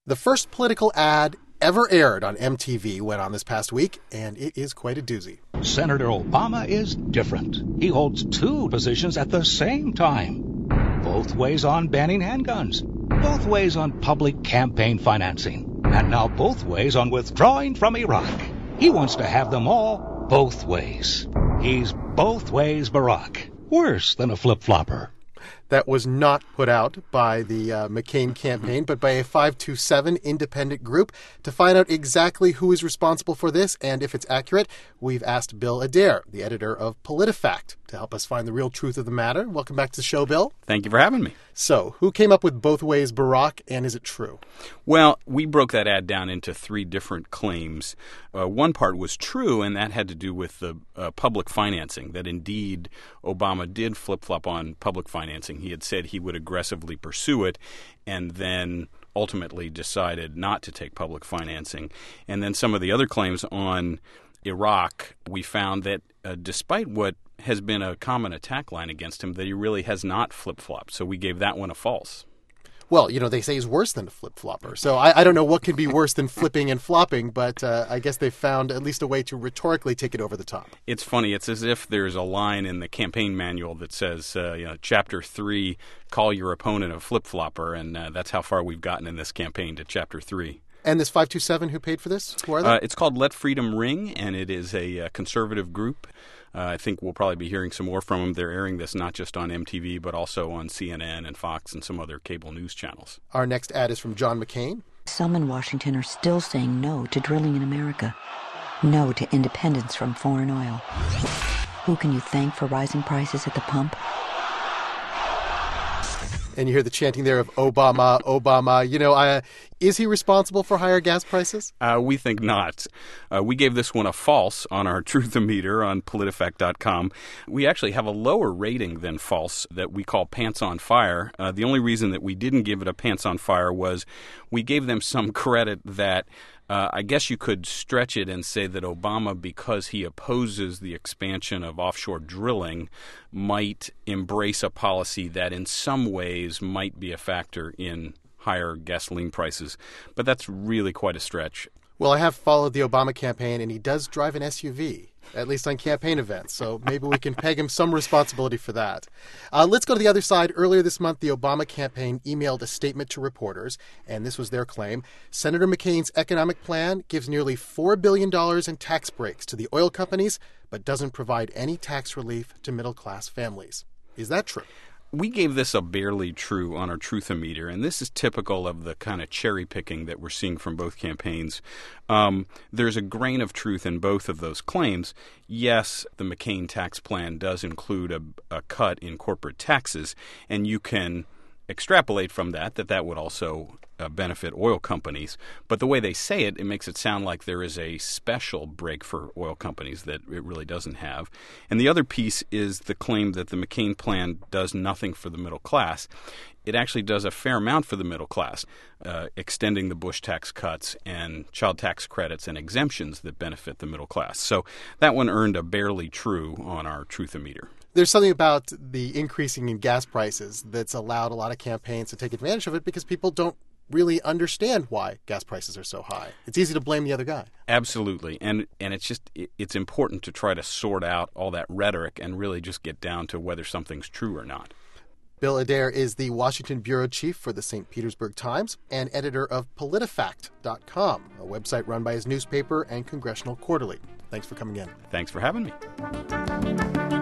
The first political ad ever aired on MTV went on this past week, and it is quite a doozy. Senator Obama is different. He holds two positions at the same time. Both ways on banning handguns. Both ways on public campaign financing. And now both ways on withdrawing from Iraq. He wants to have them all both ways. He's both ways Barack. Worse than a flip-flopper. That was not put out by the McCain campaign, but by a 527 independent group. To find out exactly who is responsible for this and if it's accurate, we've asked Bill Adair, the editor of PolitiFact, to help us find the real truth of the matter. Welcome back to the show, Bill. Thank you for having me. So, who came up with both ways Barack, and is it true? Well, we broke that ad down into three different claims. One part was true, and that had to do with the public financing, that indeed Obama did flip-flop on public financing. He had said he would aggressively pursue it, and then ultimately decided not to take public financing. And then some of the other claims on Iraq, we found that despite what has been a common attack line against him, that he really has not flip-flopped. So we gave that one a false. Well, they say he's worse than a flip-flopper. So I don't know what can be worse than flipping and flopping, but I guess they've found at least a way to rhetorically take it over the top. It's funny. It's as if there's a line in the campaign manual that says, Chapter 3, call your opponent a flip-flopper, and that's how far we've gotten in this campaign to Chapter 3. And this 527, who paid for this? Who are they? It's called Let Freedom Ring, and it is a conservative group. I think we'll probably be hearing some more from them. They're airing this not just on MTV, but also on CNN and Fox and some other cable news channels. Our next ad is from John McCain. Some in Washington are still saying no to drilling in America. No to independence from foreign oil. Who can you thank for rising prices at the pump? And you hear the chanting there of Obama, Obama. Is he responsible for higher gas prices? We think not. We gave this one a false on our Truthometer on PolitiFact.com. We actually have a lower rating than false that we call Pants on Fire. The only reason that we didn't give it a Pants on Fire was we gave them some credit that I guess you could stretch it and say that Obama, because he opposes the expansion of offshore drilling, might embrace a policy that in some ways might be a factor in higher gasoline prices. But that's really quite a stretch. Well, I have followed the Obama campaign, and he does drive an SUV, at least on campaign events. So maybe we can peg him some responsibility for that. Let's go to the other side. Earlier this month, the Obama campaign emailed a statement to reporters, and this was their claim. Senator McCain's economic plan gives nearly $4 billion in tax breaks to the oil companies, but doesn't provide any tax relief to middle-class families. Is that true? We gave this a barely true on our Truthometer, and this is typical of the kind of cherry picking that we're seeing from both campaigns. There's a grain of truth in both of those claims. Yes, the McCain tax plan does include a cut in corporate taxes, and you can extrapolate from that would also benefit oil companies. But the way they say it makes it sound like there is a special break for oil companies that it really doesn't have. And the other piece is the claim that the McCain plan does nothing for the middle class. It actually does a fair amount for the middle class, extending the Bush tax cuts and child tax credits and exemptions that benefit the middle class. So that one earned a barely true on our Truthometer. There's something about the increasing in gas prices that's allowed a lot of campaigns to take advantage of it because people don't really understand why gas prices are so high. It's easy to blame the other guy. Absolutely. And it's important to try to sort out all that rhetoric and really just get down to whether something's true or not. Bill Adair is the Washington bureau chief for the St. Petersburg Times and editor of PolitiFact.com, a website run by his newspaper and Congressional Quarterly. Thanks for coming in. Thanks for having me.